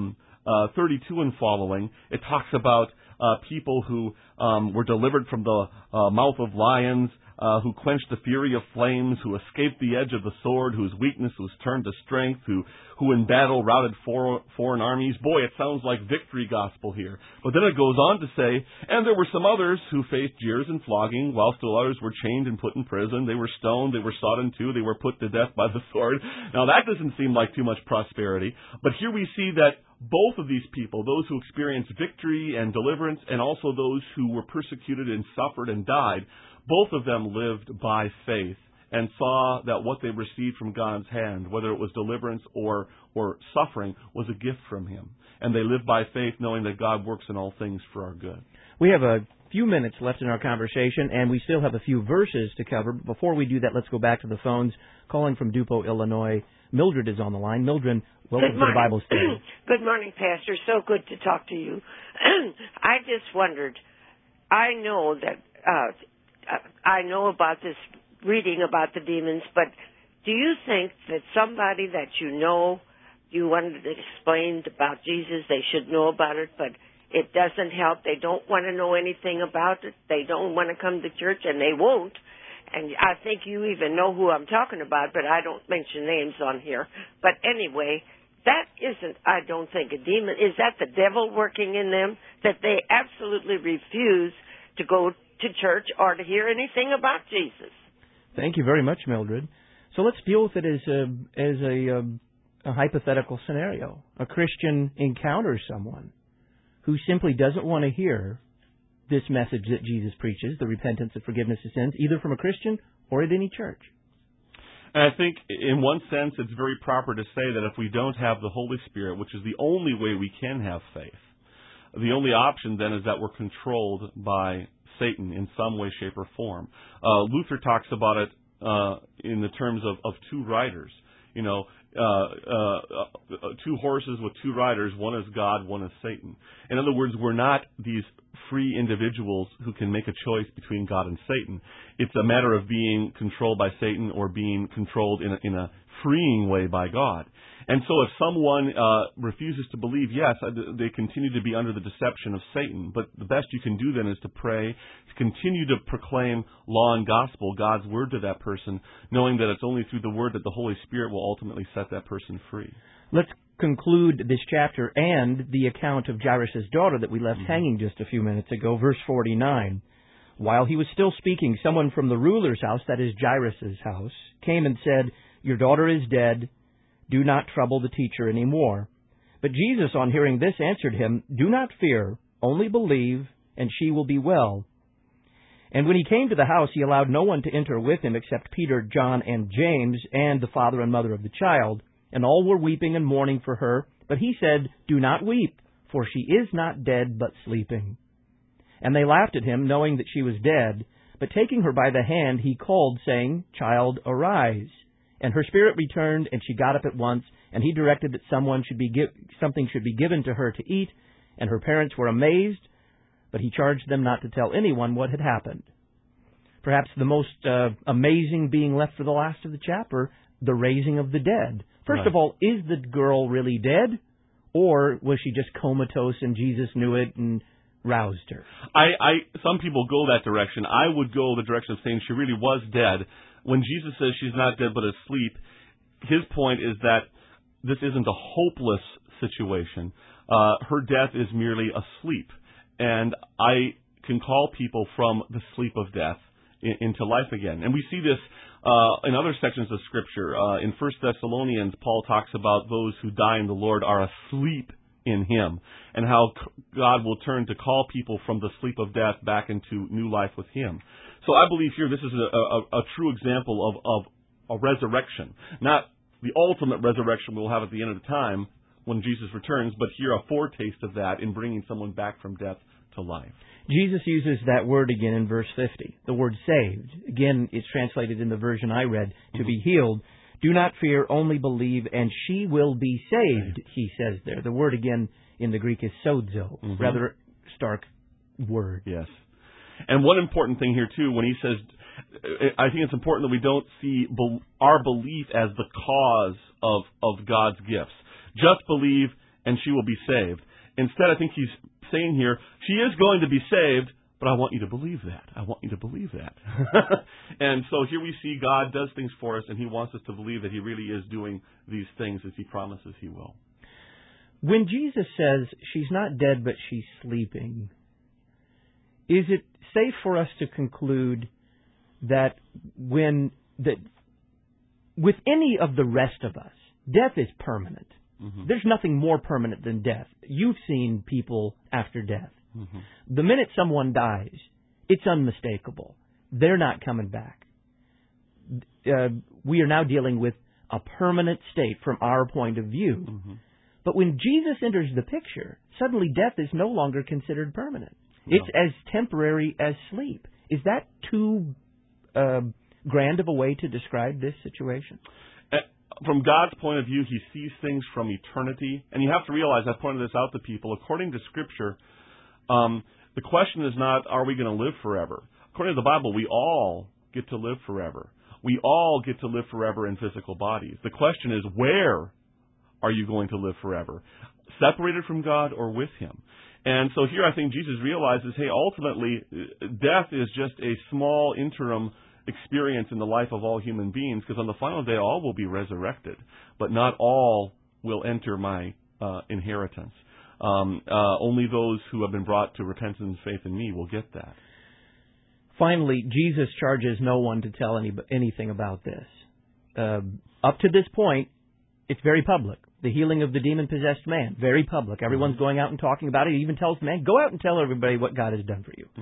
32 and following, it talks about people who were delivered from the mouth of lions, who quenched the fury of flames, who escaped the edge of the sword, whose weakness was turned to strength, who in battle routed foreign armies. Boy, it sounds like victory gospel here. But then it goes on to say, and there were some others who faced jeers and flogging, while still others were chained and put in prison. They were stoned, they were sawed in two, they were put to death by the sword. Now that doesn't seem like too much prosperity, but here we see that both of these people, those who experienced victory and deliverance, and also those who were persecuted and suffered and died, both of them lived by faith and saw that what they received from God's hand, whether it was deliverance or suffering, was a gift from Him. And they lived by faith, knowing that God works in all things for our good. We have a few minutes left in our conversation, and we still have a few verses to cover. Before we do that, let's go back to the phones. Calling from Dupo, Illinois, Mildred is on the line. Mildred, welcome to the Bible study. Good morning, Pastor. So good to talk to you. I just wondered, I know that I know about this reading about the demons, but do you think that somebody that you wanted to explain about Jesus, they should know about it, but it doesn't help? They don't want to know anything about it. They don't want to come to church, and they won't. And I think you even know who I'm talking about, but I don't mention names on here. But anyway, that isn't, I don't think, a demon. Is that the devil working in them, that they absolutely refuse to go to church or to hear anything about Jesus? Thank you very much, Mildred. So let's deal with it as a hypothetical scenario. A Christian encounters someone who simply doesn't want to hear this message that Jesus preaches, the repentance and forgiveness of sins, either from a Christian or at any church. And I think, in one sense, it's very proper to say that if we don't have the Holy Spirit, which is the only way we can have faith, the only option then is that we're controlled by Satan in some way, shape, or form. Luther talks about it in the terms of two riders. You know, two horses with two riders, one is God, one is Satan. In other words, we're not these free individuals who can make a choice between God and Satan. It's a matter of being controlled by Satan or being controlled in a freeing way by God. And so if someone refuses to believe, yes, they continue to be under the deception of Satan. But the best you can do then is to pray, to continue to proclaim law and gospel, God's word to that person, knowing that it's only through the word that the Holy Spirit will ultimately set that person free. Let's conclude this chapter and the account of Jairus' daughter that we left hanging just a few minutes ago, verse 49. While he was still speaking, someone from the ruler's house, that is Jairus' house, came and said, "Your daughter is dead. Do not trouble the teacher any more." But Jesus, on hearing this, answered him, "Do not fear, only believe, and she will be well." And when he came to the house, he allowed no one to enter with him except Peter, John, and James, and the father and mother of the child. And all were weeping and mourning for her. But he said, "Do not weep, for she is not dead, but sleeping." And they laughed at him, knowing that she was dead. But taking her by the hand, he called, saying, "Child, arise." And her spirit returned, and she got up at once. And he directed that something should be given to her to eat. And her parents were amazed, but he charged them not to tell anyone what had happened. Perhaps the most amazing being left for the last of the chapter, the raising of the dead. First of all, is the girl really dead? Or was she just comatose and Jesus knew it and roused her? Some people go that direction. I would go the direction of saying she really was dead. When Jesus says she's not dead but asleep, his point is that this isn't a hopeless situation. Her death is merely a sleep. And I can call people from the sleep of death into life again. And we see this in other sections of Scripture. In 1 Thessalonians, Paul talks about those who die in the Lord are asleep in Him, and how God will turn to call people from the sleep of death back into new life with Him. So I believe here this is a true example of a resurrection. Not the ultimate resurrection we'll have at the end of the time when Jesus returns, but here a foretaste of that in bringing someone back from death to life. Jesus uses that word again in verse 50, the word saved. Again, it's translated in the version I read, to be healed. Do not fear, only believe, and she will be saved, he says there. The word again in the Greek is sozo, rather stark word. Yes. And one important thing here, too, when he says, I think it's important that we don't see our belief as the cause of God's gifts. Just believe, and she will be saved. Instead, I think he's saying here, she is going to be saved, but I want you to believe that. I want you to believe that. And so here we see God does things for us, and he wants us to believe that he really is doing these things as he promises he will. When Jesus says she's not dead, but she's sleeping, is it safe for us to conclude that with any of the rest of us, death is permanent? There's nothing more permanent than death. You've seen people after death. The minute someone dies, it's unmistakable. They're not coming back. We are now dealing with a permanent state from our point of view. But when Jesus enters the picture, suddenly death is no longer considered permanent. No. It's as temporary as sleep. Is that too grand of a way to describe this situation? From God's point of view, he sees things from eternity. And you have to realize, I pointed this out to people, according to Scripture, the question is not, are we going to live forever? According to the Bible, we all get to live forever. We all get to live forever in physical bodies. The question is, where are you going to live forever? Separated from God or with him? And so here I think Jesus realizes, hey, ultimately, death is just a small interim experience in the life of all human beings, because on the final day all will be resurrected, but not all will enter my inheritance. Only those who have been brought to repentance and faith in me will get that. Finally, Jesus charges no one to tell anything about this. Up to this point, it's very public. The healing of the demon-possessed man, very public. Everyone's going out and talking about it. He even tells the man, go out and tell everybody what God has done for you.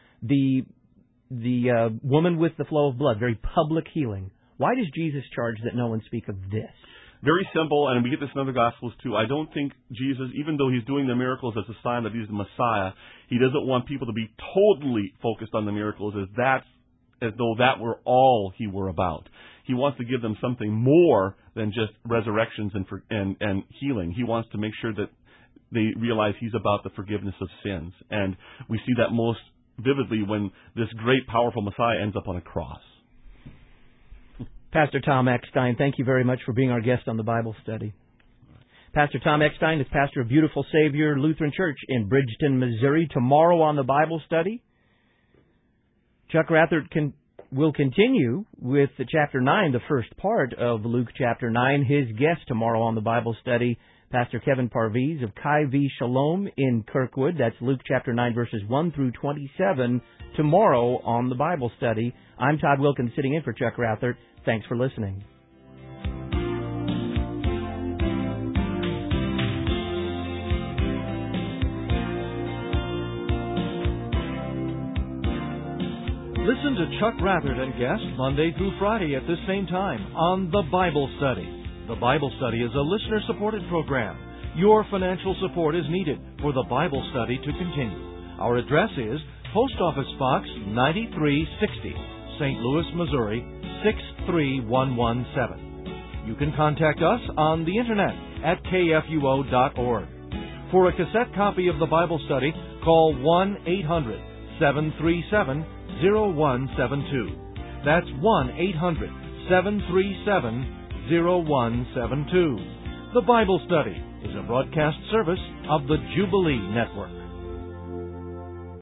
The woman with the flow of blood, very public healing. Why does Jesus charge that no one speak of this? Very simple, and we get this in other Gospels too. I don't think Jesus, even though he's doing the miracles as a sign that he's the Messiah, he doesn't want people to be totally focused on the miracles as though that were all he were about. He wants to give them something more than just resurrections and healing. He wants to make sure that they realize he's about the forgiveness of sins. And we see that most vividly when this great, powerful Messiah ends up on a cross. Pastor Tom Eckstein, thank you very much for being our guest on the Bible study. Pastor Tom Eckstein is pastor of Beautiful Savior Lutheran Church in Bridgeton, Missouri. Tomorrow on the Bible study, Chuck Rathert will continue with chapter 9, the first part of Luke chapter 9. His guest tomorrow on the Bible study, Pastor Kevin Parviz of Chi V Shalom in Kirkwood. That's Luke chapter 9, verses 1 through 27, tomorrow on the Bible study. I'm Todd Wilkins, sitting in for Chuck Rathert. Thanks for listening. Listen to Chuck Rathert and guests Monday through Friday at this same time on The Bible Study. The Bible Study is a listener-supported program. Your financial support is needed for The Bible Study to continue. Our address is Post Office Box 9360, St. Louis, Missouri 63117. You can contact us on the Internet at kfuo.org. For a cassette copy of The Bible Study, call 1-800-737-0172. That's 1-800-737-0172. The Bible Study is a broadcast service of the Jubilee Network.